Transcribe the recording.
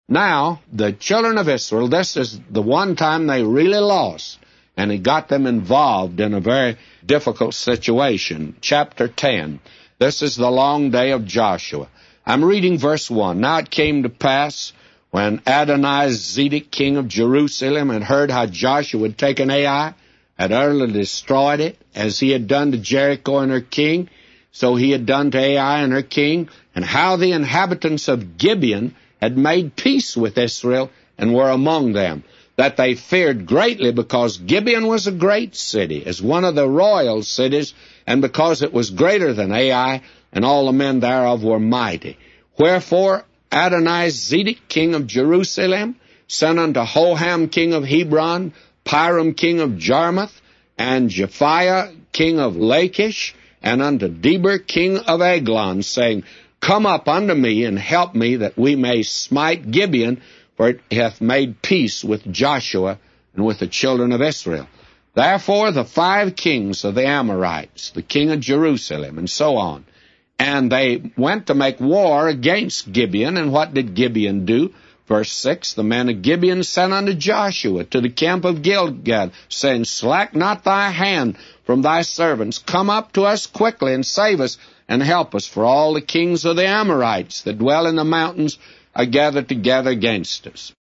Now, the children of Israel, this is the one time they really lost, and it got them involved in a very difficult situation. Chapter 10. This is the long day of Joshua. I'm reading verse 1. Now it came to pass, when Adoni-Zedek, king of Jerusalem, had heard how Joshua had taken Ai, had utterly destroyed it, as he had done to Jericho and her king, so he had done to Ai and her king, and how the inhabitants of Gibeon had made peace with Israel and were among them, that they feared greatly, because Gibeon was a great city, as one of the royal cities, and because it was greater than Ai, and all the men thereof were mighty. Wherefore Adoni-Zedek, king of Jerusalem, sent unto Hoham, king of Hebron, Piram, king of Jarmuth, and Japhiah, king of Lachish, and unto Deber, king of Eglon, saying, Come up unto me, and help me, that we may smite Gibeon, for it hath made peace with Joshua and with the children of Israel. Therefore the 5 kings of the Amorites, the king of Jerusalem, and so on, and they went to make war against Gibeon. And what did Gibeon do? Verse 6, the men of Gibeon sent unto Joshua to the camp of Gilgal, saying, Slack not thy hand from thy servants. Come up to us quickly, and save us, and help us, for all the kings of the Amorites that dwell in the mountains are gathered together against us.